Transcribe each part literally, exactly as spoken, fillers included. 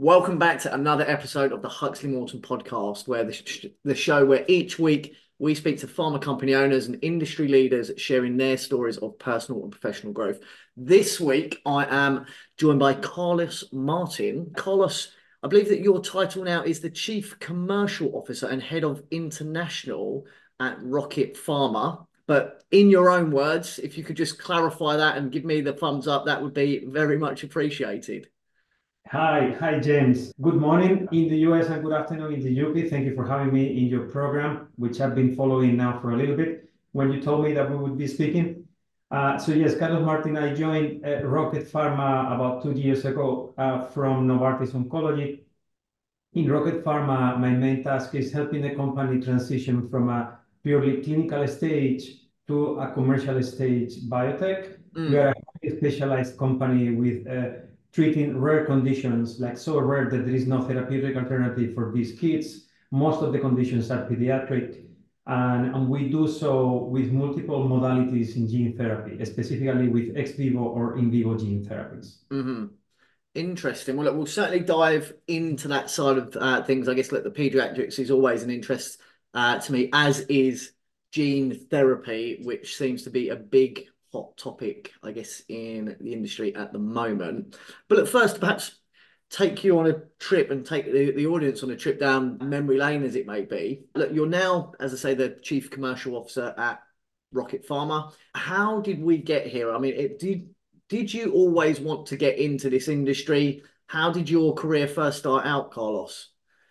Welcome back to another episode of the Huxley Morton podcast, where the, sh the show where each week we speak to pharma company owners and industry leaders sharing their stories of personal and professional growth. This week, I am joined by Carlos Martin. Carlos, I believe that your title now is the Chief Commercial Officer and Head of International at Rocket Pharma. But in your own words, if you could just clarify that and give me the thumbs up, that would be very much appreciated. Hi, hi James. Good morning in the U S and good afternoon in the U K. Thank you for having me in your program, which I've been following now for a little bit. When you told me that we would be speaking, uh, so yes, Carlos Martin. I joined uh, Rocket Pharma about two years ago uh, from Novartis Oncology. In Rocket Pharma, my main task is helping the company transition from a purely clinical stage to a commercial stage biotech. We Mm. are a highly specialized company with uh, treating rare conditions, like so rare that there is no therapeutic alternative for these kids. Most of the conditions are pediatric, and, and we do so with multiple modalities in gene therapy, specifically with ex vivo or in vivo gene therapies. Mm-hmm. Interesting. Well, look, we'll certainly dive into that side of uh, things. I guess, look, the pediatrics is always an interest uh, to me, as is gene therapy, which seems to be a big hot topic, I guess, in the industry at the moment. But at first, perhaps take you on a trip and take the, the audience on a trip down memory lane, as it may be. Look, you're now, as I say, the Chief Commercial Officer at Rocket Pharma. How did we get here? I mean, it did did you always want to get into this industry? How did your career first start out, Carlos?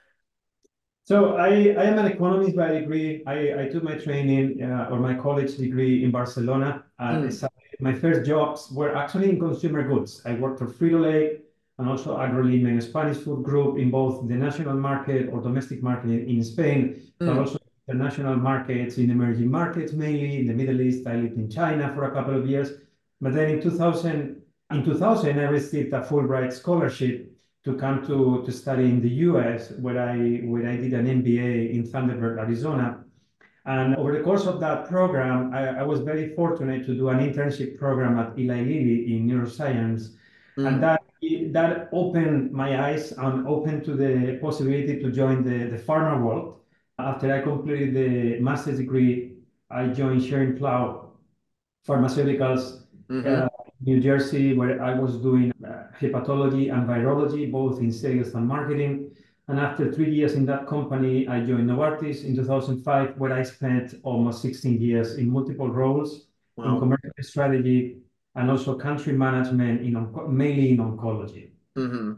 So I, I am an economist by degree. I, I took my training uh, or my college degree in Barcelona. Uh, Mm, so my first jobs were actually in consumer goods. I worked for Frito-Lay and also Agrolim, a Spanish food group in both the national market or domestic market in Spain, but mm, also international markets in emerging markets, mainly in the Middle East. I lived in China for a couple of years. But then in two thousand, in two thousand, I received a Fulbright scholarship to come to, to study in the U S, where I, where I did an M B A in Thunderbird, Arizona. And over the course of that program, I, I was very fortunate to do an internship program at Eli Lilly in neuroscience. And mm, that, that opened my eyes and opened to the possibility to join the, the pharma world. After I completed the master's degree, I joined Schering-Plough Pharmaceuticals, uh, mm-hmm. New Jersey, where I was doing uh, hepatology and virology, both in sales and marketing. And after three years in that company, I joined Novartis in two thousand five, where I spent almost sixteen years in multiple roles in Wow. commercial strategy and also country management, in mainly in oncology. Mm-hmm.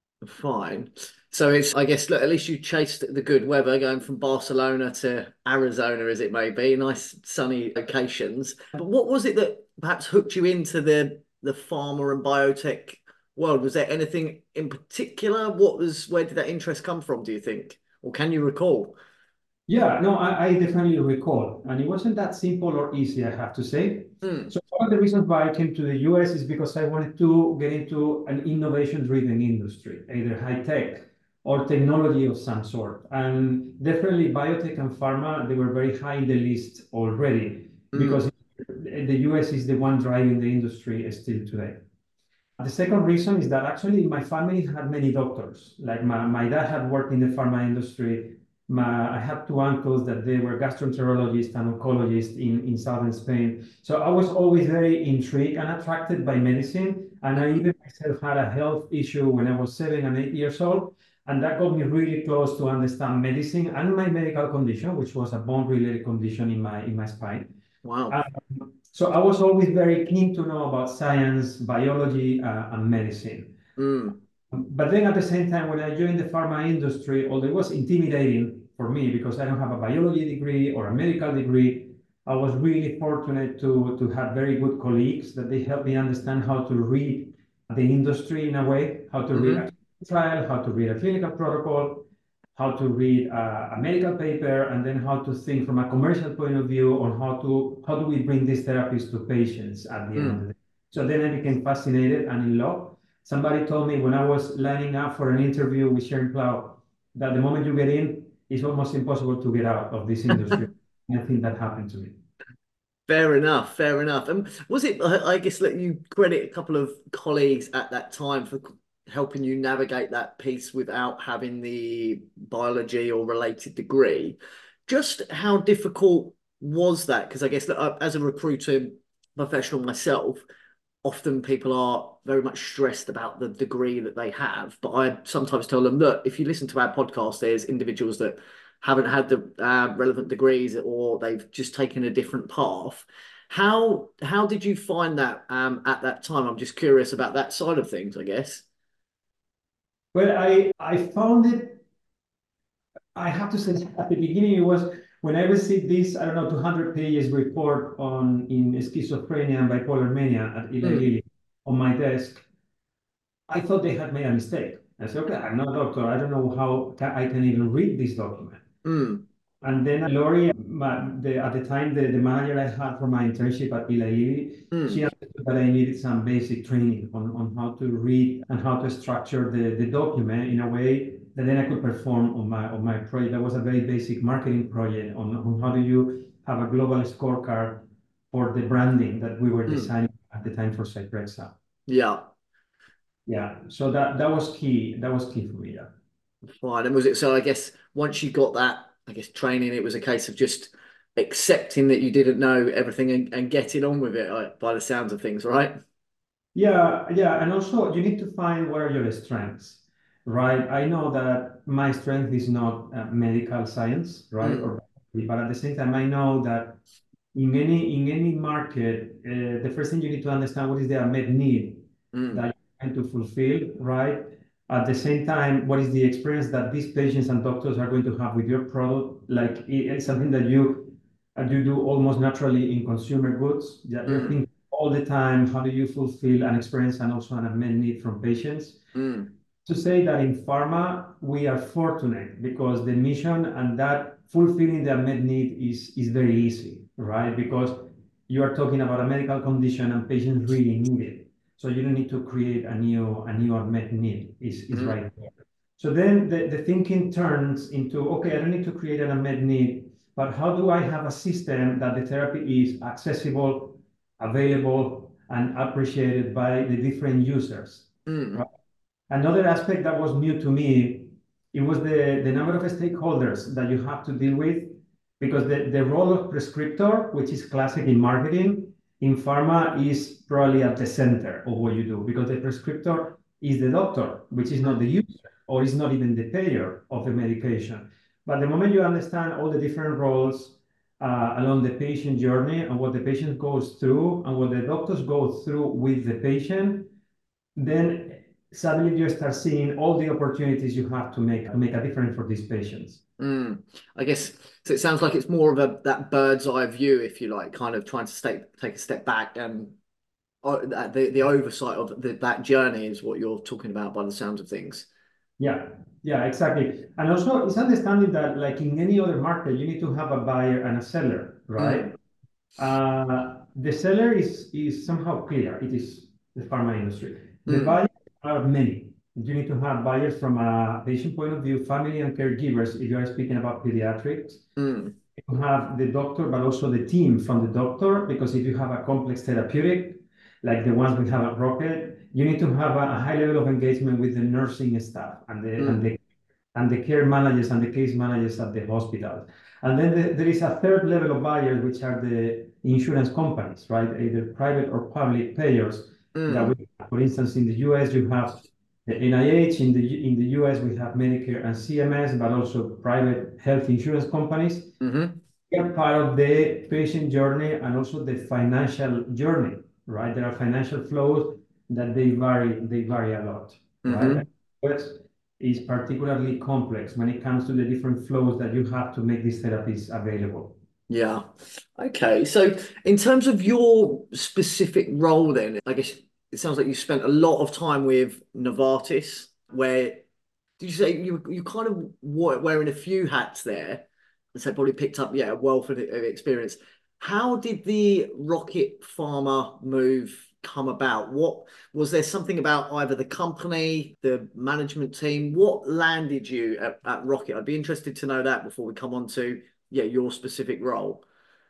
Fine. So it's, I guess, look, at least you chased the good weather going from Barcelona to Arizona, as it may be, nice sunny locations. But what was it that perhaps hooked you into the the pharma and biotech world? Was there anything in particular? What was, where did that interest come from, do you think? Or can you recall? Yeah, no, I, I definitely recall. And it wasn't that simple or easy, I have to say. Mm, So one of the reasons why I came to the U S is because I wanted to get into an innovation-driven industry, either high tech or technology of some sort. And definitely biotech and pharma, they were very high in the list already mm, because the U S is the one driving the industry still today. The second reason is that actually my family had many doctors. Like my, my dad had worked in the pharma industry. My, I had two uncles that they were gastroenterologists and oncologists in, in southern Spain. So I was always very intrigued and attracted by medicine. And I mm, even myself had a health issue when I was seven and eight years old. And that got me really close to understand medicine and my medical condition, which was a bone-related condition in my in my spine. wow. Um, so I was always very keen to know about science, biology, uh, and medicine. Mm, But then at the same time, when I joined the pharma industry, although it was intimidating for me because I don't have a biology degree or a medical degree, I was really fortunate to, to have very good colleagues that they helped me understand how to read the industry in a way, how to read a mm-hmm, trial, how to read a clinical protocol, how to read a, a medical paper, and then how to think from a commercial point of view on how to how do we bring these therapies to patients at the end of mm. the day. So then I became fascinated and in love. Somebody told me when I was lining up for an interview with Schering-Plough that the moment you get in, it's almost impossible to get out of this industry. And I think that happened to me. Fair enough, fair enough. And was it, I I guess, let you credit a couple of colleagues at that time for helping you navigate that piece without having the biology or related degree. Just how difficult was that? Because I guess that uh, as a recruiting professional myself, often people are very much stressed about the degree that they have. But I sometimes tell them, look, if you listen to our podcast, there's individuals that haven't had the uh, relevant degrees or they've just taken a different path. How how did you find that um, at that time? I'm just curious about that side of things, I guess. Well, I I found it. I have to say, at the beginning, it was when I received this, I don't know, two hundred pages report on in schizophrenia and bipolar mania at Eli Mm, Lilly on my desk. I thought they had made a mistake. I said, okay, I'm not a doctor. I don't know how ca- I can even read this document. mm, And then Lori, my, the, at the time, the, the manager I had for my internship at Eli Lilly, she mm, understood that I needed some basic training on, on how to read and how to structure the, the document in a way that then I could perform on my on my project. That was a very basic marketing project on, on how do you have a global scorecard for the branding that we were mm. designing at the time for Cyprexa. Yeah, Yeah, so that that was key. That was key for me. Yeah. fine. And was it so? I guess once you got that, I guess training, it was a case of just accepting that you didn't know everything and, and getting on with it, like, by the sounds of things, right? Yeah, yeah, and also you need to find what are your strengths, right? I know that my strength is not uh, medical science, right? Mm, Or but at the same time, I know that in any in any market, uh, the first thing you need to understand what is the unmet need that mm, you're trying to fulfill, right? At the same time, what is the experience that these patients and doctors are going to have with your product? Like it- it's something that you uh, you do almost naturally in consumer goods. That you're mm, thinking all the time, how do you fulfill an experience and also an unmet need from patients? mm, To say that in pharma, we are fortunate because the mission and that fulfilling the unmet need is, is very easy, right? Because you are talking about a medical condition and patients really need it. So you don't need to create a new, a new unmet need, is, is mm, right there. So then the, the thinking turns into, okay, I don't need to create an unmet need, but how do I have a system that the therapy is accessible, available, and appreciated by the different users? mm, Right? Another aspect that was new to me, it was the, the number of stakeholders that you have to deal with, because the, the role of prescriptor, which is classic in marketing, in pharma is probably at the center of what you do, because the prescriptor is the doctor, which is not the mm, user, or is not even the payer of the medication. But the moment you understand all the different roles uh, along the patient journey and what the patient goes through and what the doctors go through with the patient, then suddenly you start seeing all the opportunities you have to make to make a difference for these patients. mm. I guess so. It sounds like it's more of a that bird's eye view, if you like, kind of trying to stay, take a step back and uh, the the oversight of the, that journey is what you're talking about by the sounds of things. Yeah, yeah, exactly. And also it's understanding that like in any other market, you need to have a buyer and a seller, right? Mm, Uh, the seller is is somehow clear. It is the pharma industry. The mm, buyers are many. You need to have buyers from a patient point of view, family and caregivers, if you are speaking about pediatrics. mm, You have the doctor, but also the team from the doctor, because if you have a complex therapeutic, like the ones we have at Rocket, you need to have a, a high level of engagement with the nursing staff and the and mm, the and the care managers and the case managers at the hospital. And then the, there is a third level of buyers, which are the insurance companies, right? Either private or public payers that mm, we, for instance, in the U S, you have the N I H, in the in the U S, we have Medicare and C M S, but also private health insurance companies. mm-hmm, Are part of the patient journey and also the financial journey, right? There are financial flows that they vary, they vary a lot, right? mm-hmm. But is particularly complex when it comes to the different flows that you have to make these therapies available. Yeah. Okay. So in terms of your specific role then, I guess it sounds like you spent a lot of time with Novartis, where did you say you you kind of were wearing a few hats there, and so probably picked up, yeah, a wealth of of experience. How did the Rocket Pharma move come about? What was there something about either the company, the management team? What landed you at, at Rocket? I'd be interested to know that before we come on to, yeah, your specific role.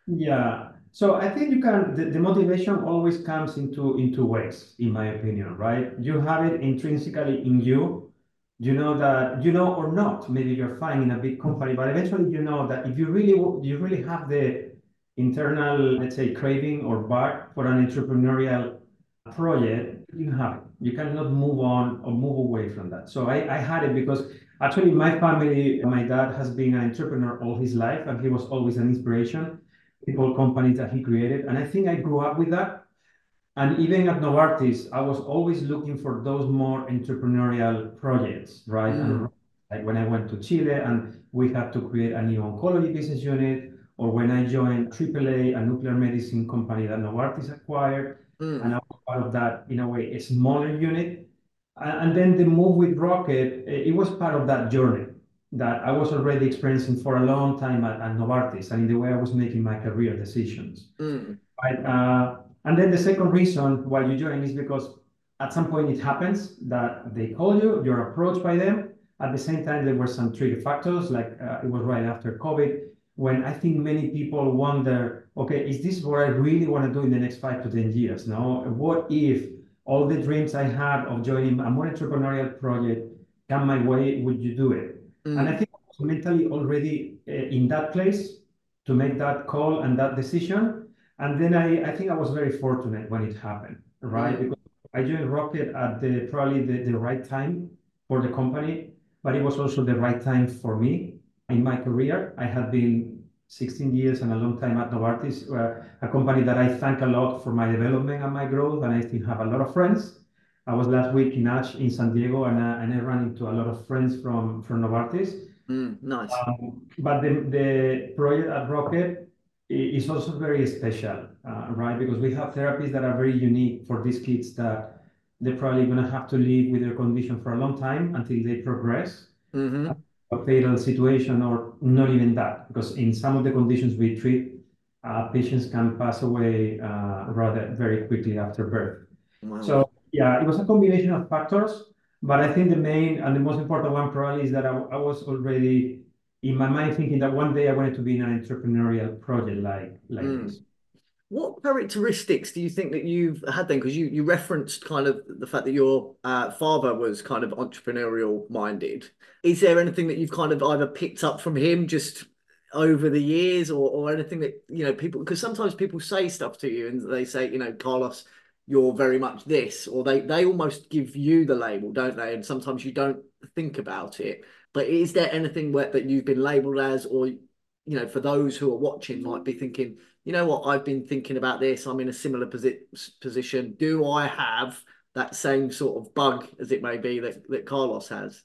Yeah. So I think you can, the, the motivation always comes into in two ways, in my opinion, right? You have it intrinsically in you. You know that, you know or not, maybe you're fine in a big company, but eventually you know that if you really you really have the internal, let's say, craving or bug for an entrepreneurial project, you have it. You cannot move on or move away from that. So I, I had it because actually my family, my dad has been an entrepreneur all his life, and he was always an inspiration people companies that he created. And I think I grew up with that. And even at Novartis, I was always looking for those more entrepreneurial projects, right? And Mm, like when I went to Chile and we had to create a new oncology business unit, or when I joined triple A, a nuclear medicine company that Novartis acquired, and mm, I was part of that, in a way, a smaller unit. And then the move with Rocket, it was part of that journey that I was already experiencing for a long time at, at Novartis and in the way I was making my career decisions. mm, Right? Uh, and then the second reason why you join is because at some point it happens that they call you, you're approached by them. At the same time, there were some trigger factors, like uh, it was right after COVID, when I think many people wonder, okay, is this what I really want to do in the next five to ten years? No, what if all the dreams I had of joining a more entrepreneurial project come my way? Would you do it? And I mm, think I was mentally already uh, in that place to make that call and that decision. And then I, I think I was very fortunate when it happened, right? mm, Because I joined Rocket at the probably the, the right time for the company, but it was also the right time for me in my career. I had been sixteen years and a long time at Novartis, uh, a company that I thank a lot for my development and my growth, and I still have a lot of friends. I was last week in Ash in San Diego, and, uh, and I ran into a lot of friends from, from Novartis. mm, nice. Um, but the, the project at Rocket is also very special, uh, right? Because we have therapies that are very unique for these kids that they're probably going to have to live with their condition for a long time until they progress. Mm-hmm. A fatal situation, or not even that, because in some of the conditions we treat, uh, patients can pass away uh, rather very quickly after birth. Wow. So yeah, it was a combination of factors, but I think the main and the most important one probably is that I, I was already in my mind thinking that one day I wanted to be in an entrepreneurial project like like Mm. this. What characteristics do you think that you've had then? Because you you referenced kind of the fact that your uh, father was kind of entrepreneurial minded. Is there anything that you've kind of either picked up from him just over the years, or or anything that you know people? Because sometimes people say stuff to you and they say, you know, Carlos, you're very much this, or they they almost give you the label, don't they? And sometimes you don't think about it. But is there anything where, that you've been labeled as, or you know, for those who are watching, might be thinking, you know what, I've been thinking about this. I'm in a similar posi position. Do I have that same sort of bug, as it may be, that, that Carlos has?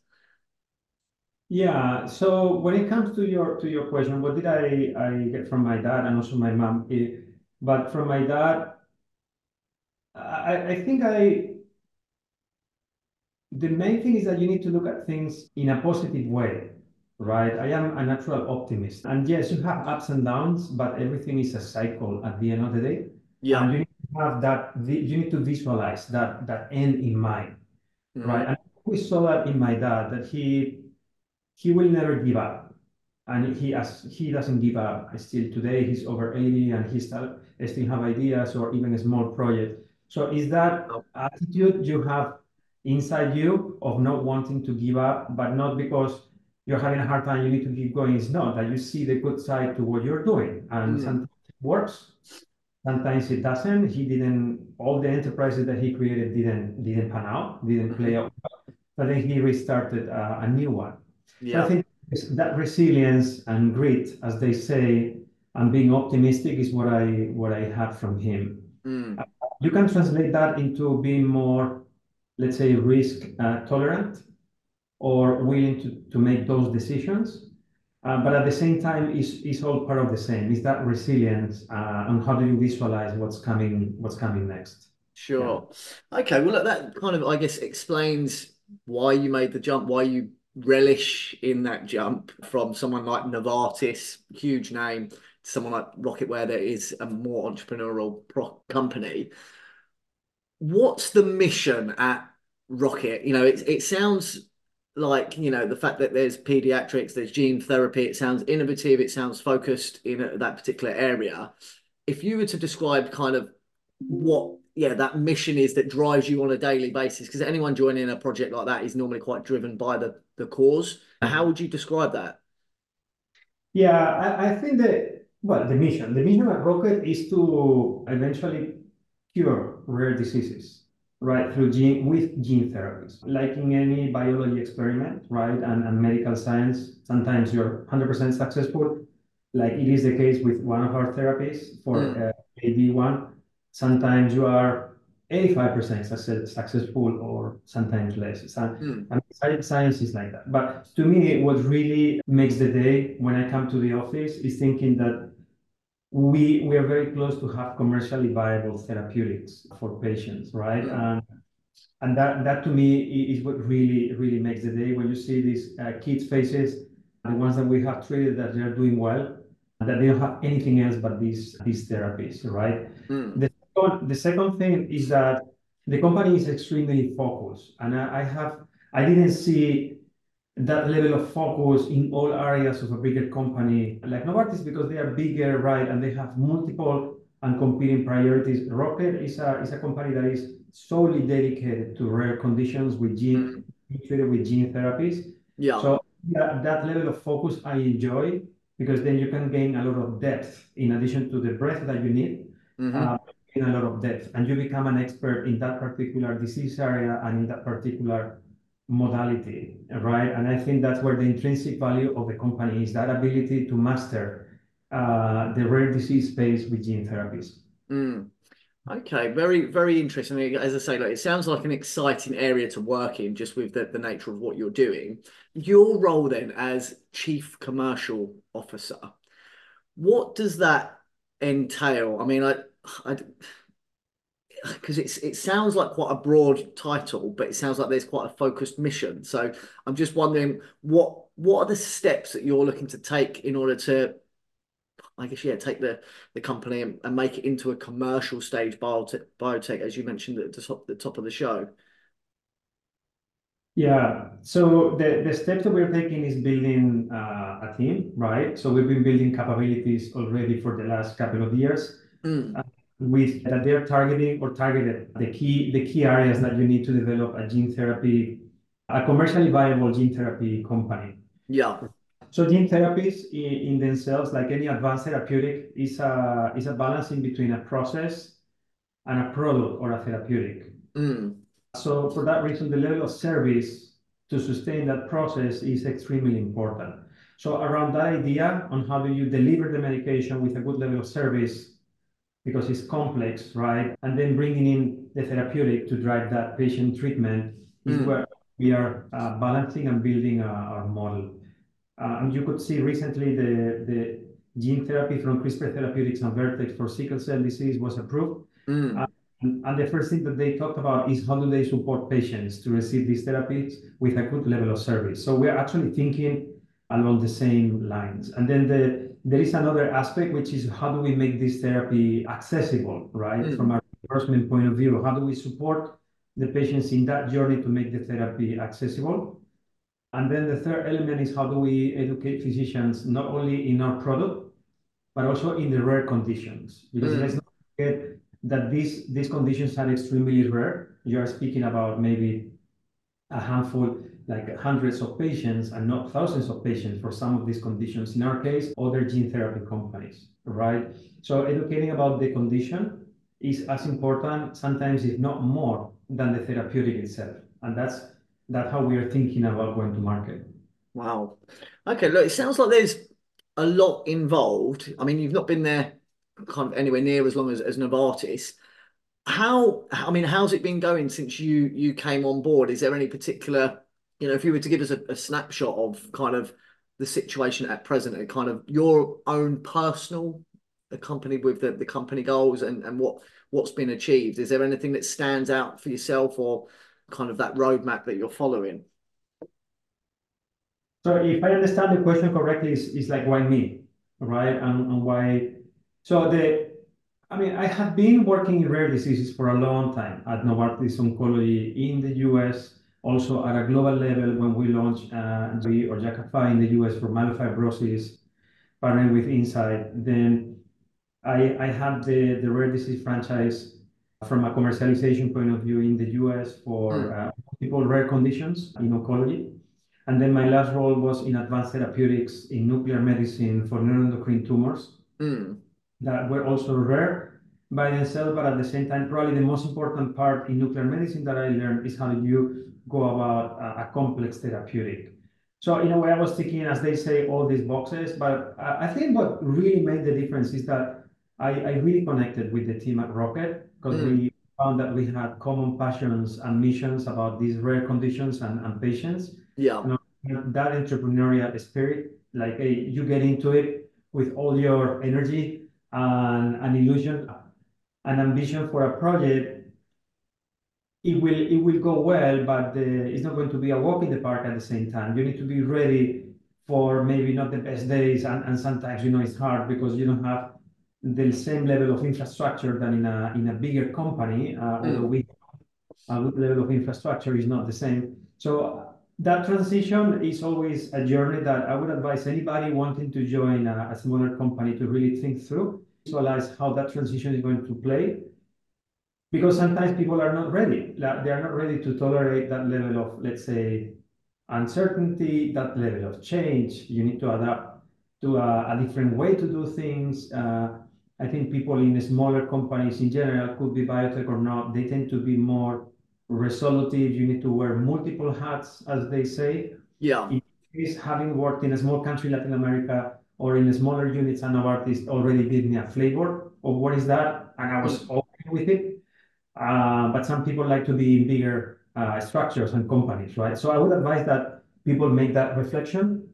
Yeah, so when it comes to your to your question, what did I I get from my dad and also my mom? Eh, but from my dad, I, I think I the main thing is that you need to look at things in a positive way, right? I am a natural optimist. And yes, you have ups and downs, but everything is a cycle at the end of the day. Yeah. And you need to have that, you need to visualize that that end in mind, Mm-hmm. right? And we saw that in my dad, that he he will never give up. And he as he doesn't give up. Still today he's over eighty and he still still have ideas or even a small project. So is that Oh, attitude you have inside you of not wanting to give up, but not because you're having a hard time, you need to keep going. It's not that you see the good side to what you're doing. And mm, sometimes it works, sometimes it doesn't. He didn't, all the enterprises that he created didn't didn't pan out, didn't play mhm. out. But then he restarted uh, a new one. So I Yeah. think that resilience and grit, as they say, and being optimistic is what I what I had from him. Mm, Uh, You can translate that into being more, let's say, risk uh, tolerant or willing to, to make those decisions. Uh, but at the same time, it's, it's all part of the same. Is that resilience uh, and how do you visualize what's coming what's coming next? Yeah. sure. Okay. Well, look, that kind of, I guess, explains why you made the jump, why you relish in that jump from someone like Novartis, huge name, to someone like Rocketware that is a more entrepreneurial pro company. What's the mission at Rocket? You know, it it sounds like, you know, the fact that there's pediatrics, there's gene therapy, it sounds innovative, it sounds focused in a, that particular area. If you were to describe kind of what, yeah, that mission is that drives you on a daily basis, because anyone joining a project like that is normally quite driven by the the cause. How would you describe that? Yeah, I, I think that, well, the mission, the mission at Rocket is to eventually cure rare diseases, right, through gene, with gene therapies. Like in any biology experiment, right, and, and medical science, sometimes you're one hundred percent successful, like it is the case with one of our therapies for Mm, uh, A D one. Sometimes you are eighty-five percent success, successful or sometimes less. So, mm, I mean, science is like that. But to me, what really makes the day when I come to the office is thinking that we we are very close to have commercially viable therapeutics for patients, right? mm, And and that that to me is what really really makes the day when you see these uh, kids' faces, the ones that we have treated that they're doing well, and that they don't have anything else but these these therapies, right? mm, The second, the second thing is that the company is extremely focused, and I, I have I didn't see that level of focus in all areas of a bigger company like Novartis because they are bigger, right? And they have multiple and competing priorities. Rocket is a is a company that is solely dedicated to rare conditions with gene mm. treated with gene therapies. Yeah. So that, that level of focus I enjoy because then you can gain a lot of depth in addition to the breadth that you need. Uh, Hmm. in a lot of depth, and you become an expert in that particular disease area and in that particular modality, right? And I think that's where the intrinsic value of the company is, that ability to master uh, the rare disease space with gene therapies. Mm. Okay, very, very interesting. As I say, like, it sounds like an exciting area to work in, just with the, the nature of what you're doing. Your role then as Chief Commercial Officer, what does that entail? I mean, I, I, because it's it sounds like quite a broad title, but it sounds like there's quite a focused mission. So I'm just wondering what what are the steps that you're looking to take in order to, I guess, yeah, take the the company and, and make it into a commercial stage biotech, biotech, as you mentioned at the top, the top of the show. Yeah, so the, the steps that we're taking is building uh, a team, right? So we've been building capabilities already for the last couple of years. Mm, Uh, with that they're targeting or targeted the key the key areas that you need to develop a gene therapy, a commercially viable gene therapy company. yeah. So gene therapies in, in themselves, like any advanced therapeutic, is a is a balancing between a process and a product or a therapeutic. Mm, So for that reason, the level of service to sustain that process is extremely important. So around that idea on how do you deliver the medication with a good level of service because it's complex, right? And then bringing in the therapeutic to drive that patient treatment is mm, where we are uh, balancing and building uh, our model. Uh, and you could see recently the, the gene therapy from CRISPR Therapeutics and Vertex for sickle cell disease was approved. Uh, mm. and, and the first thing that they talked about is how do they support patients to receive these therapies with a good level of service. So we're actually thinking along the same lines. And then the there is another aspect, which is how do we make this therapy accessible, right? From Mm, a reimbursement point of view, how do we support the patients in that journey to make the therapy accessible? And then the third element is how do we educate physicians not only in our product, but also in the rare conditions? Because let's mm, not forget that these, these conditions are extremely rare. You are speaking about maybe a handful, like hundreds of patients and not thousands of patients for some of these conditions. In our case, other gene therapy companies, right? So educating about the condition is as important, sometimes if not more, than the therapeutic itself. And that's that's how we are thinking about going to market. wow. Okay, look, it sounds like there's a lot involved. I mean, you've not been there kind of anywhere near as long as, as Novartis. How, I mean, how's it been going since you you came on board? Is there any particular, you know, if you were to give us a, a snapshot of kind of the situation at present and kind of your own personal, accompanied with the, the company goals and, and what what's been achieved, is there anything that stands out for yourself or kind of that roadmap that you're following? So if I understand the question correctly, is is like why me, right? And, and why? So the, I mean, I have been working in rare diseases for a long time at Novartis Oncology in the U S Also at a global level, when we launched uh, or Jakafi in the U S for myelofibrosis, partnering with Incyte, then I, I had the, the rare disease franchise from a commercialization point of view in the U S for Mm, uh, multiple rare conditions in oncology. And then my last role was in advanced therapeutics in nuclear medicine for neuroendocrine tumors mm, that were also rare by themselves, but at the same time, probably the most important part in nuclear medicine that I learned is how you go about a, a complex therapeutic. So in a way, I was ticking, as they say, all these boxes, but I, I think what really made the difference is that I, I really connected with the team at Rocket because mm. we found that we had common passions and missions about these rare conditions and, and patients. Yeah. And that entrepreneurial spirit, like hey, you get into it with all your energy and an illusion, an ambition for a project, it will it will go well, but uh, it's not going to be a walk in the park at the same time. You need to be ready for maybe not the best days, and, and sometimes you know it's hard because you don't have the same level of infrastructure than in a in a bigger company. Uh, although Mm. we a good level of infrastructure is not the same. So that transition is always a journey that I would advise anybody wanting to join a, a smaller company to really think through, visualize how that transition is going to play. Because sometimes people are not ready. Like, they are not ready to tolerate that level of, let's say, uncertainty, that level of change. You need to adapt to a, a different way to do things. Uh, I think people in smaller companies in general, could be biotech or not, they tend to be more resolutive. You need to wear multiple hats, as they say. Yeah. In case, having worked in a small country, Latin America, or in smaller units, and Novartis already gave me a flavor of what is that, and I was Mm. okay with it. Uh, but some people like to be in bigger uh, structures and companies, right? So I would advise that people make that reflection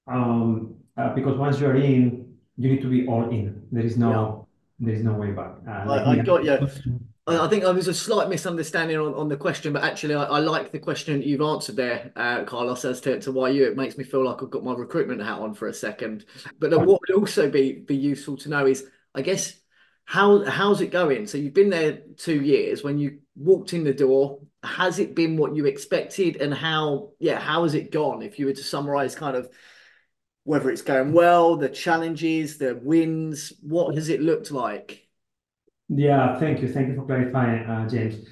um, uh, because once you're in, you need to be all in. There is Yeah. no, there is no way back. Uh, like I, I me, got you. I right? I think there was a slight misunderstanding on, on the question, but actually, I, I like the question that you've answered there, uh, Carlos, as to, to why you. It makes me feel like I've got my recruitment hat on for a second. But uh, what would also be be useful to know is, I guess, how how's it going? So you've been there two years. When you walked in the door, has it been what you expected, and how yeah, how has it gone? If you were to summarize, kind of whether it's going well, the challenges, the wins, what has it looked like? Yeah, thank you, thank you for clarifying, uh, James.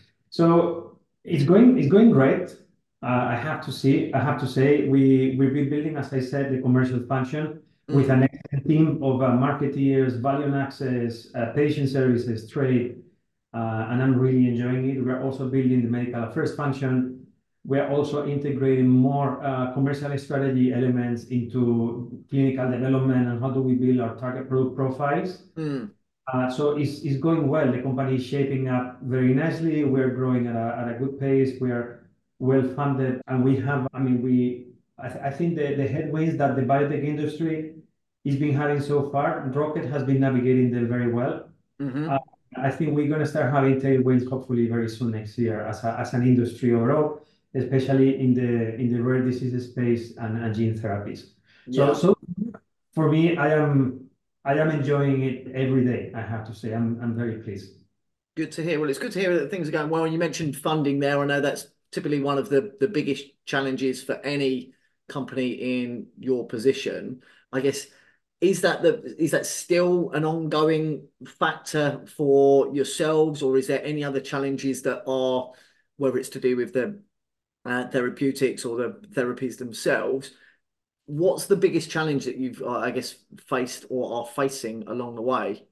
So it's going, it's going great. Uh, I have to see, I have to say, we we've been building, as I said, the commercial function with Mm, an excellent team of uh, marketeers, value and access, uh, patient services, trade, uh, and I'm really enjoying it. We're also building the medical affairs function. We're also integrating more uh, commercial strategy elements into clinical development and how do we build our target product profiles. mm. Uh, so it's, it's going well. The company is shaping up very nicely. We're growing at a, at a good pace. We're well funded, and we have, I mean, we, I, th I think the, the headwinds that the biotech industry is been having so far, Rocket has been navigating them very well. Uh, Hmm. I think we're going to start having tailwinds hopefully very soon next year as, a, as an industry overall, especially in the in the rare disease space and, and gene therapies. So Yeah, so for me, I am I am enjoying it every day, I have to say. I'm I'm very pleased. good to hear. Well, it's good to hear that things are going well. And you mentioned funding there. I know that's typically one of the the biggest challenges for any company in your position. I guess is that the is that still an ongoing factor for yourselves, or is there any other challenges that are, whether it's to do with the uh, therapeutics or the therapies themselves? What's the biggest challenge that you've, uh, I guess, faced or are facing along the way?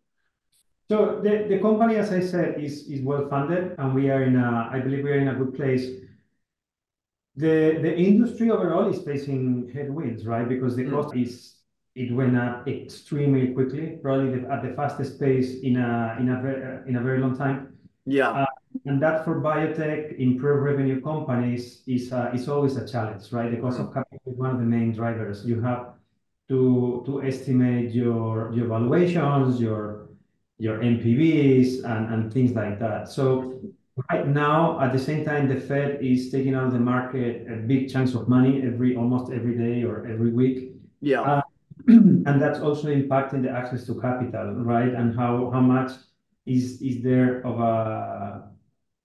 So the, the company, as I said, is is well funded, and we are in a, I believe we are in a good place. The the industry overall is facing headwinds, right? Because the Mm. cost is it went up extremely quickly, probably the, at the fastest pace in a in a very in a very long time. Yeah. Uh, and that for biotech, improved revenue companies is uh, is always a challenge, right? The cost Mm. of capital is one of the main drivers. You have to to estimate your your valuations, your your N P Vs, and and things like that. So right now, at the same time, the Fed is taking out of the market a big chunks of money every almost every day or every week. Yeah. Uh, and that's also impacting the access to capital, right? And how how much is is there of a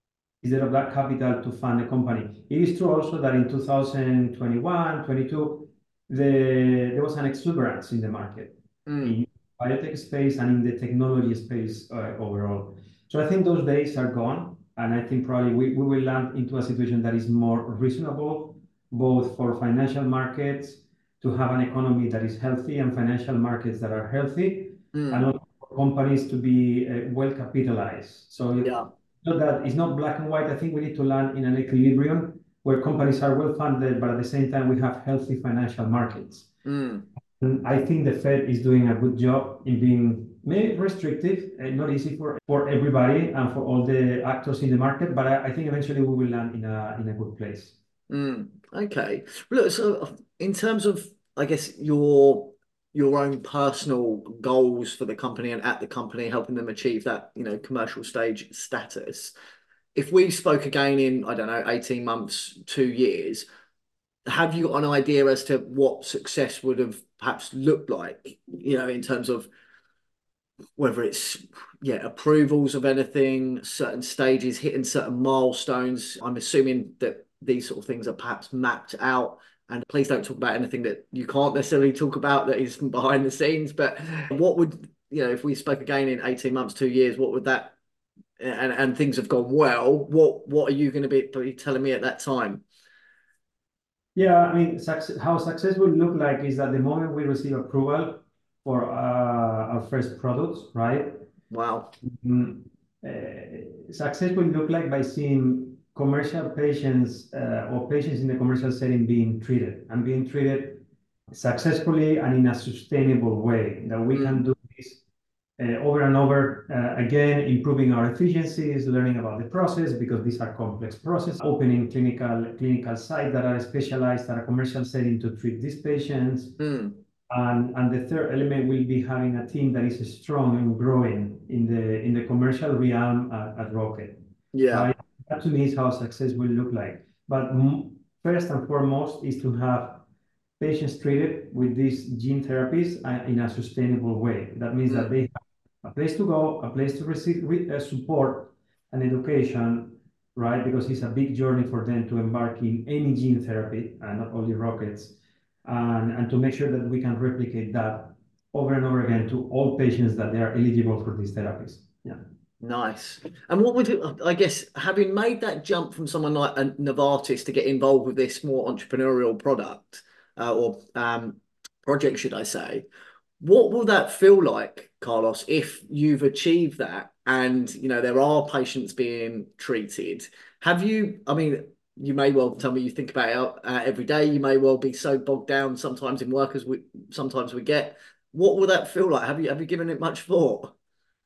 instead of that capital to fund the company. It is true also that in two thousand twenty-one, twenty-two, the, there was an exuberance in the market Mm. in biotech space and in the technology space uh, overall. So I think those days are gone, and I think probably we, we will land into a situation that is more reasonable, both for financial markets to have an economy that is healthy and financial markets that are healthy, and Mm. also for companies to be uh, well capitalized. So Yeah. not that it's not black and white. I think we need to land in an equilibrium where companies are well funded, but at the same time we have healthy financial markets. Mm. And I think the Fed is doing a good job in being maybe restrictive, uh, not easy for, for everybody and for all the actors in the market, but I, I think eventually we will land in a in a good place. Mm. Okay. Look, so in terms of, I guess, your your own personal goals for the company and at the company, helping them achieve that, you know, commercial stage status. If we spoke again in, I don't know, eighteen months, two years, have you got an idea as to what success would have perhaps looked like, you know, in terms of whether it's, yeah, approvals of anything, certain stages, hitting certain milestones? I'm assuming that these sort of things are perhaps mapped out. And please don't talk about anything that you can't necessarily talk about that is behind the scenes. But what would, you know, if we spoke again in eighteen months, two years, what would that, and, and things have gone well, what what are you going to be, be telling me at that time? Yeah, I mean, success, how success will look like is that the moment we receive approval for uh, our first products, right? Wow. Mm, uh, success will look like by seeing commercial patients uh, or patients in the commercial setting being treated and being treated successfully and in a sustainable way, that we can Mm. do this uh, over and over uh, again, improving our efficiencies, learning about the process because these are complex processes, opening clinical clinical sites that are specialized at a commercial setting to treat these patients. Mm. And, and the third element will be having a team that is strong and growing in the in the commercial realm at, at Rocket, Yeah. right? That to me is how success will look like. But first and foremost is to have patients treated with these gene therapies uh, in a sustainable way. That means that Mm. they have a place to go, a place to receive uh, support and education, right? Because it's a big journey for them to embark in any gene therapy and not only rockets, and, and to make sure that we can replicate that over and over again to all patients that they are eligible for these therapies. Yeah. Nice. And what would it, I guess, having made that jump from someone like a Novartis to get involved with this more entrepreneurial product uh, or um, project, should I say, what will that feel like, Carlos, if you've achieved that and, you know, there are patients being treated? Have you, I mean, you may well tell me you think about it uh, every day. You may well be so bogged down sometimes in work as we sometimes we get. What will that feel like? Have you have you given it much thought?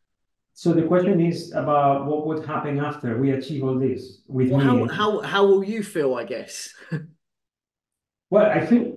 So the question is about what would happen after we achieve all this with Well, how me. how how will you feel, I guess? Well, I feel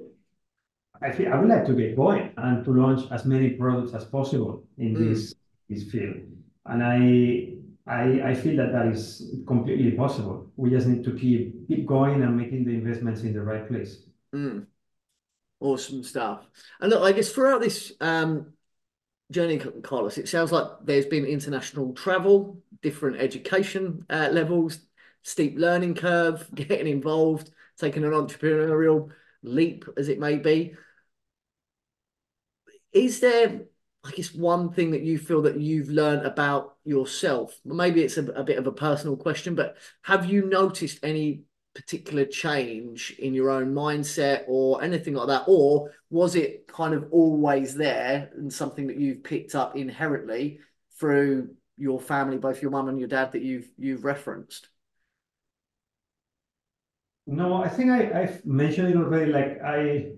I feel I would like to get going and to launch as many products as possible in Mm, this this field. And I I I feel that that is completely possible. We just need to keep keep going and making the investments in the right place. mm, awesome stuff. And look, I guess throughout this um, journey, Carlos, it sounds like there's been international travel, different education uh, levels, steep learning curve, getting involved, taking an entrepreneurial leap, as it may be. Is there, I guess, one thing that you feel that you've learned about yourself? Maybe it's a, a bit of a personal question, but have you noticed any particular change in your own mindset or anything like that? Or was it kind of always there and something that you've picked up inherently through your family, both your mum and your dad that you've you've referenced? No, I think I, I've mentioned it already. Like I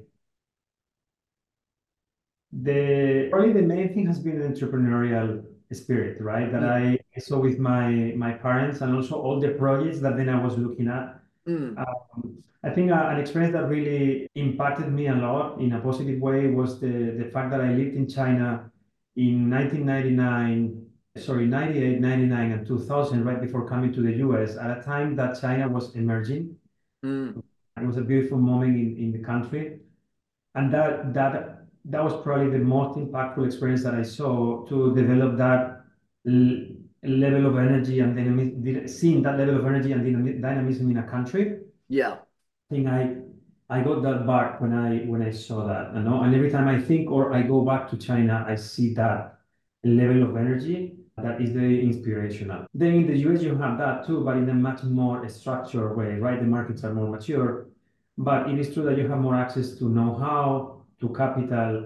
the probably the main thing has been the entrepreneurial spirit, right? That Mm, I saw with my my parents and also all the projects that then I was looking at. mm, Um, I think uh, an experience that really impacted me a lot in a positive way was the, the fact that I lived in China in nineteen ninety-nine, sorry, ninety-eight, ninety-nine, and two thousand, right before coming to the U S, at a time that China was emerging. mm, It was a beautiful moment in, in the country. And that, that, that was probably the most impactful experience that I saw to develop that level of energy and dynamism, seeing that level of energy and dynamism in a country. Yeah. I think I I got that back when I when I saw that, you know, and every time I think or I go back to China, I see that level of energy that is very inspirational. Then in the U S you have that too, but in a much more structured way, right? The markets are more mature, but it is true that you have more access to know-how, to capital,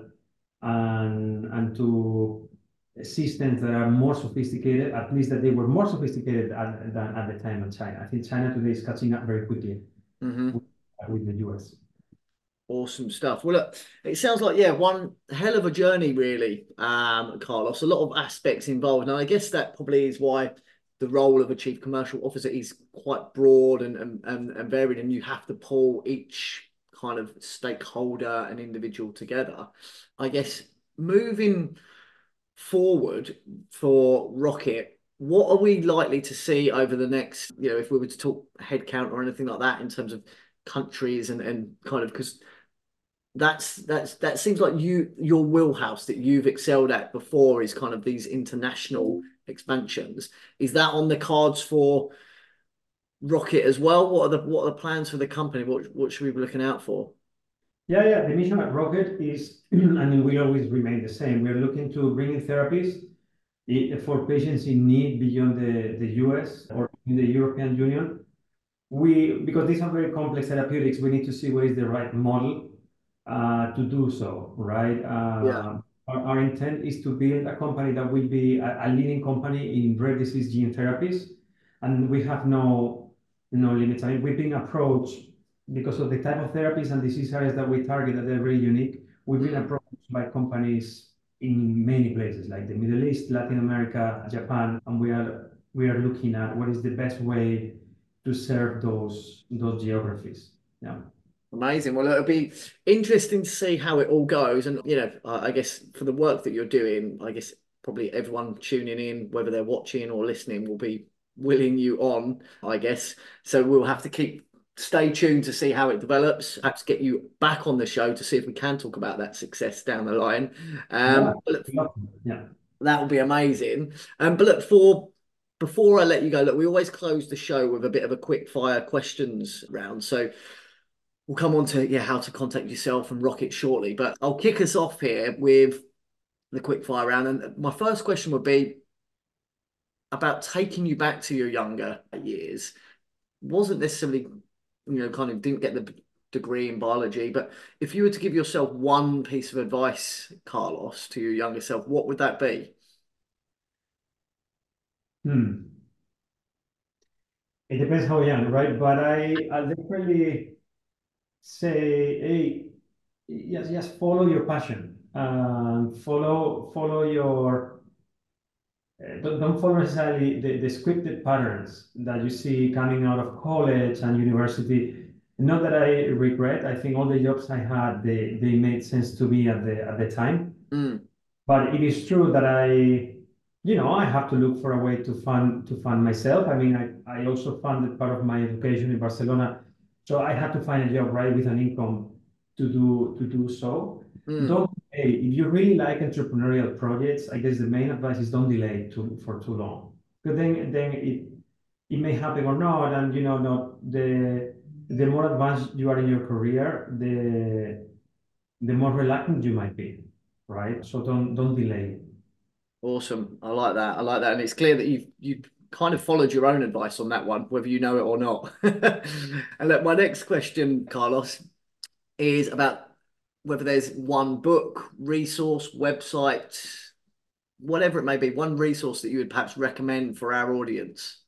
and and to systems that are more sophisticated, at least that they were more sophisticated at, than at the time in China. I think China today is catching up very quickly Mm-hmm. with, with the U S. Awesome stuff. Well, look, it sounds like, yeah, one hell of a journey, really, um, Carlos. A lot of aspects involved. And I guess that probably is why the role of a chief commercial officer is quite broad and, and, and, and varied, and you have to pull each kind of stakeholder and individual together. I guess moving forward for Rocket, what are we likely to see over the next, you know, if we were to talk headcount or anything like that in terms of countries and, and kind of, because that's that's that seems like you your wheelhouse that you've excelled at before is kind of these international expansions. Is that on the cards for Rocket as well? What are the what are the plans for the company? What what should we be looking out for? Yeah, yeah. The mission at Rocket is, and it will always remain the same. We are looking to bring in therapies for patients in need beyond the, the U S or in the European Union. We, because these are very complex therapeutics, we need to see what is the right model uh, to do so, right? Yeah. Uh, our, our intent is to build a company that will be a, a leading company in rare disease gene therapies, and we have no no limits. I mean, we've been approached because of the type of therapies and disease areas that we target that they're very unique. We've been Mm. approached by companies in many places like the Middle East, Latin America, Japan, and we are we are looking at what is the best way to serve those those geographies. Yeah. Amazing. Well, it'll be interesting to see how it all goes. And, you know, I guess for the work that you're doing, I guess probably everyone tuning in, whether they're watching or listening, will be willing you on, I guess. So we'll have to keep stay tuned to see how it develops. Perhaps get you back on the show to see if we can talk about that success down the line. Yeah. Um, but look, Yeah. that would be amazing. Um, but look, for before I let you go, look, we always close the show with a bit of a quick fire questions round. So we'll come on to yeah how to contact yourself and Rocket shortly. But I'll kick us off here with the quick fire round. And my first question would be about taking you back to your younger years. Wasn't necessarily, you know, kind of didn't get the degree in biology, but if you were to give yourself one piece of advice, Carlos, to your younger self, what would that be? Hmm. It depends how young, right? But I, I'll definitely say, hey, just, just follow your passion. Um, follow follow your uh, don't, don't follow necessarily the, the scripted patterns that you see coming out of college and university. Not that I regret. I think all the jobs I had, they, they made sense to me at the at the time. Mm, But it is true that I, you know, I have to look for a way to fund to fund myself. I mean, I, I also funded part of my education in Barcelona, so I had to find a job, right, with an income to do to do so. mm. Don't delay. If you really like entrepreneurial projects, I guess the main advice is don't delay too for too long. Because then then it it may happen or not, and you know, not the the more advanced you are in your career, the the more reluctant you might be, right? So don't don't delay. Awesome. I like that. I like that. And it's clear that you've you kind of followed your own advice on that one, whether you know it or not. And look, my next question, Carlos, is about whether there's one book, resource, website, whatever it may be, one resource that you would perhaps recommend for our audience.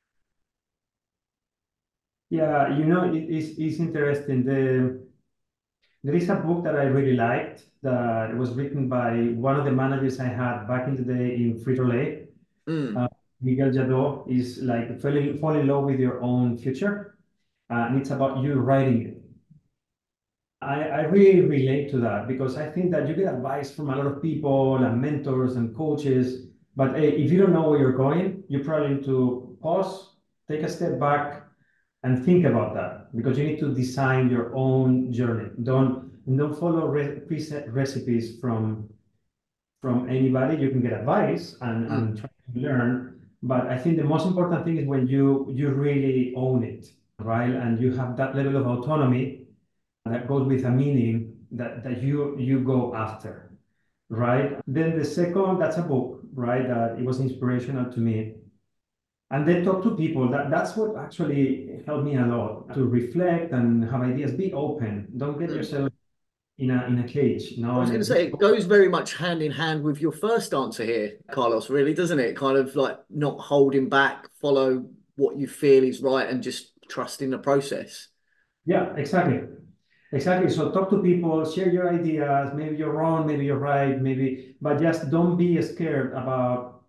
Yeah, you know, it is it's interesting. The there is a book that I really liked that was written by one of the managers I had back in the day in Frito-Lay. Mm, Uh, Miguel Jadot is like fall in, fall in love with your own future, uh, and it's about you writing it. I, I really relate to that because I think that you get advice from a lot of people and mentors and coaches, but hey, if you don't know where you're going, you probably need to pause, take a step back, and think about that because you need to design your own journey. Don't don't follow re preset recipes from from anybody. You can get advice and, mm. and try to learn, But I think the most important thing is when you you really own it, right? And you have that level of autonomy that goes with a meaning that, that you you go after, right? Then the second, that's a book, right? That it was inspirational to me. And then talk to people. That that's what actually helped me a lot to reflect and have ideas. Be open. Don't get Hmm. yourself in a in a cage. I No, was going to and be say it goes very much hand in hand with your first answer here, Carlos, really, doesn't it? Kind of like not holding back, follow what you feel is right, and just trust in the process. yeah, exactly. Exactly. So talk to people, share your ideas. Maybe you're wrong, maybe you're right, maybe, but just don't be scared about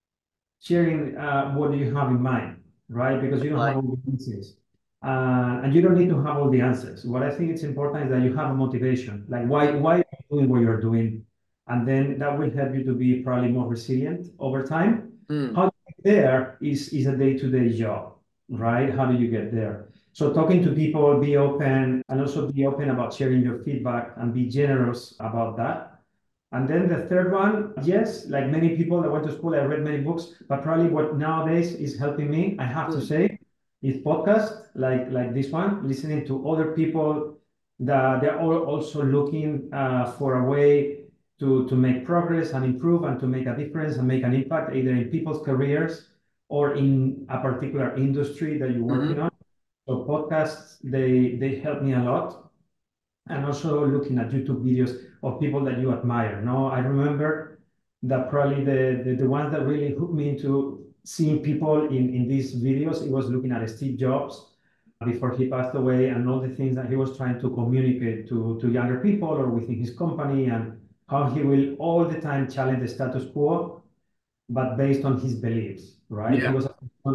sharing uh, what you have in mind, right? Because you don't have Like, all the answers. Uh, and you don't need to have all the answers. What I think it's important is that you have a motivation, like why why are you doing what you're doing, and then that will help you to be probably more resilient over time. mm, How to get there is is a day-to-day job, right? How do you get there? So talking to people, be open, and also be open about sharing your feedback and be generous about that. And then the third one, yes, like many people that went to school, I read many books, but probably what nowadays is helping me, I have to mm, say, is podcast like like this one, listening to other people that they're all also looking uh, for a way to to make progress and improve and to make a difference and make an impact either in people's careers or in a particular industry that you're working hmm. on. So podcasts, they they help me a lot, and also looking at YouTube videos of people that you admire. No, I remember that probably the, the, the ones that really hooked me into seeing people in, in these videos, it was looking at Steve Jobs before he passed away and all the things that he was trying to communicate to, to younger people or within his company, and how he will all the time challenge the status quo, but based on his beliefs, right? He Yeah. was a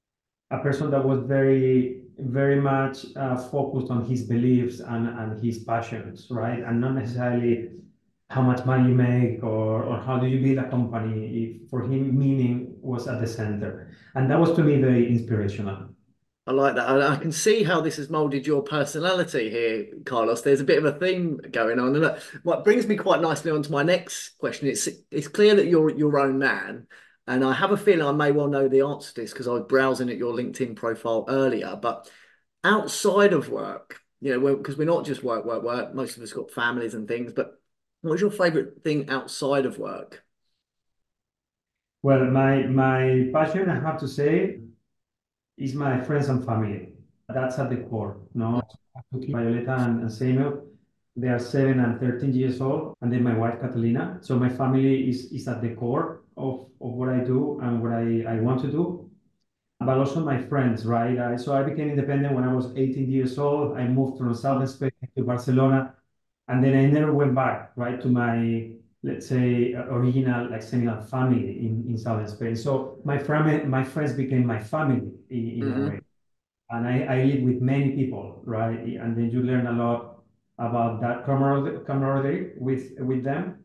a person that was very, very much uh, focused on his beliefs and, and his passions, right? And not necessarily how much money you make or, or how do you build a company. If for him, meaning was at the center. And that was to me very inspirational. I like that. I, I can see how this has molded your personality here, Carlos. There's a bit of a theme going on. And look, what brings me quite nicely on to my next question. It's it's clear that you're your own man. And I have a feeling I may well know the answer to this because I was browsing at your LinkedIn profile earlier. But outside of work, you know, because we're not just work, work, work. Most of us got families and things. But what's your favorite thing outside of work? Well, my my passion, I have to say, is my friends and family. That's at the core. No, I have to keep Violeta and, and Samuel. They are seven and thirteen years old, and then my wife Catalina. So my family is is at the core of, of what I do and what I, I want to do. But also my friends, right? I, so I became independent when I was eighteen years old. I moved from southern Spain to Barcelona, and then I never went back, right, to my, let's say, uh, original like similar family in, in southern Spain. So my friend, my friends became my family in, in a way, Hmm. and I, I live with many people, right? And then you learn a lot about that camaraderie, camaraderie with with them.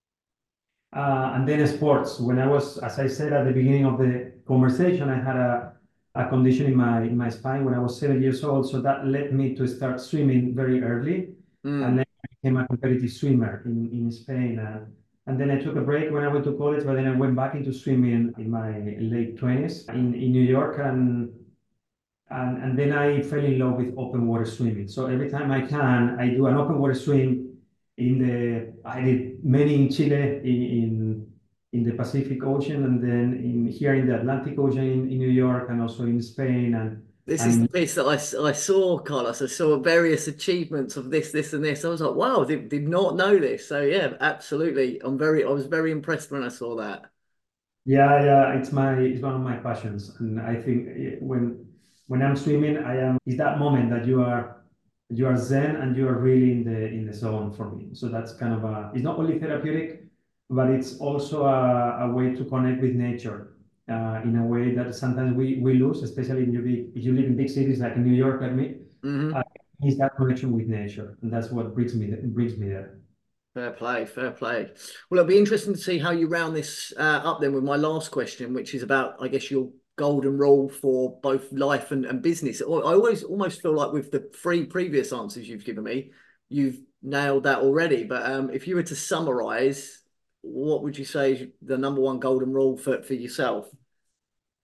Uh, and then sports. When I was, as I said at the beginning of the conversation, I had a, a condition in my in my spine when I was seven years old. So that led me to start swimming very early, and Mm. then I became a competitive swimmer in, in Spain. And, and then I took a break when I went to college, but then I went back into swimming in my late twenties in, in New York, and and and then I fell in love with open water swimming. So every time I can, I do an open water swim in the. I did many in Chile, in in, in the Pacific Ocean, and then in here in the Atlantic Ocean in, in New York, and also in Spain, and This and is the in, piece that I, I saw, Carlos. I saw various achievements of this, this, and this. I was like, wow, did, did not know this. So yeah, absolutely. I'm very, I was very impressed when I saw that. yeah, yeah, it's my it's one of my passions, and I think eh, when when I'm swimming, I am. It's that moment that you are you are zen and you are really in the in the zone for me. So that's kind of a. It's not only therapeutic, but it's also a, a way to connect with nature uh, in a way that sometimes we we lose, especially if you be, if you live in big cities like New York, like me. Uh, Hmm. is that connection with nature, and that's what brings me brings me there. Fair play, fair play. Well, it'll be interesting to see how you round this uh, up then with my last question, which is about, I guess, your golden rule for both life and, and business. I always almost feel like with the three previous answers you've given me, you've nailed that already. But um, if you were to summarize, what would you say is the number one golden rule for, for yourself?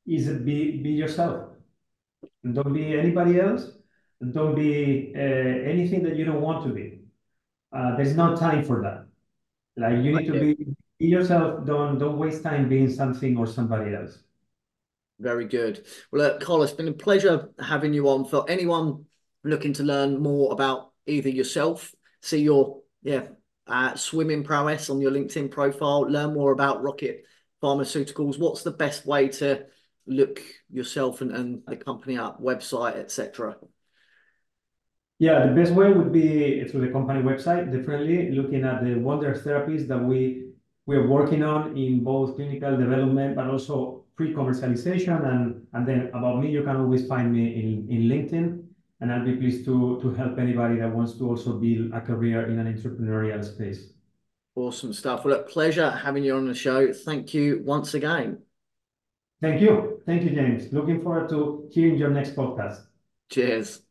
is be be yourself. Don't be anybody else. Don't be uh, anything that you don't want to be. Uh, there's no time for that. Like you need Like to it. be, be yourself. Don't don't waste time being something or somebody else. Very good. Well, look, Carl, it's been a pleasure having you on. For anyone looking to learn more about either yourself, see your yeah uh, swimming prowess on your LinkedIn profile, learn more about Rocket Pharmaceuticals, what's the best way to look yourself and, and the company up, website, et cetera? Yeah, the best way would be through the company website, definitely looking at the wonder therapies that we we are working on in both clinical development, but also pre-commercialization. And, and then about me, you can always find me in, in LinkedIn, and I'll be pleased to, to help anybody that wants to also build a career in an entrepreneurial space. Awesome stuff. Well, look, pleasure having you on the show. Thank you once again. Thank you. Thank you, James. Looking forward to hearing your next podcast. Cheers.